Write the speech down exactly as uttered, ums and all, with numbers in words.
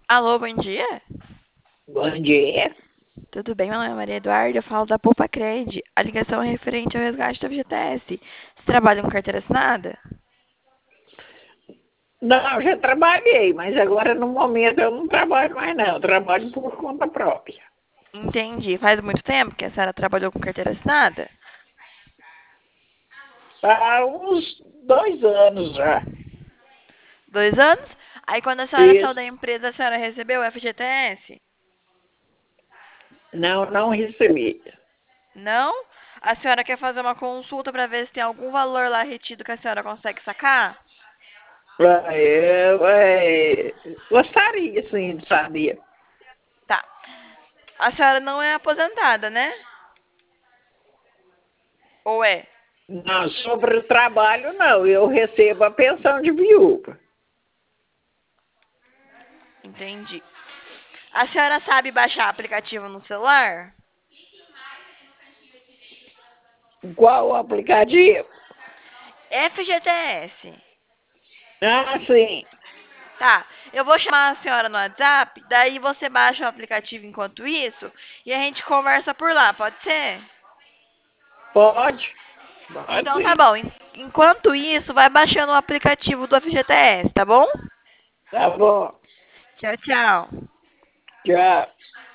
Alô, bom dia. Bom dia. Tudo bem? Meu nome é Maria Eduarda, eu falo da Poupa Cred. A ligação é referente ao resgate do F G T S. Você trabalha com carteira assinada? Não, já trabalhei, mas agora no momento eu não trabalho mais não, eu trabalho por conta própria. Entendi. Faz muito tempo que a senhora trabalhou com carteira assinada? Há uns dois anos já. Dois anos? Aí quando a senhora saiu da Isso. empresa, a senhora recebeu o F G T S? Não, não recebi. Não? A senhora quer fazer uma consulta para ver se tem algum valor lá retido que a senhora consegue sacar? Ah, Eu é, gostaria, sim, de saber. Tá. A senhora não é aposentada, né? Ou é? Não, sobre o trabalho, não. Eu recebo a pensão de viúva. Entendi. A senhora sabe baixar aplicativo no celular? Qual o aplicativo? F G T S. Ah, sim. Tá, eu vou chamar a senhora no WhatsApp, daí você baixa o aplicativo enquanto isso e a gente conversa por lá, pode ser? Pode? Pode Então tá sim. bom. En- Enquanto isso, vai baixando o aplicativo do F G T S, tá bom? Tá bom. Tchau, tchau. Tchau.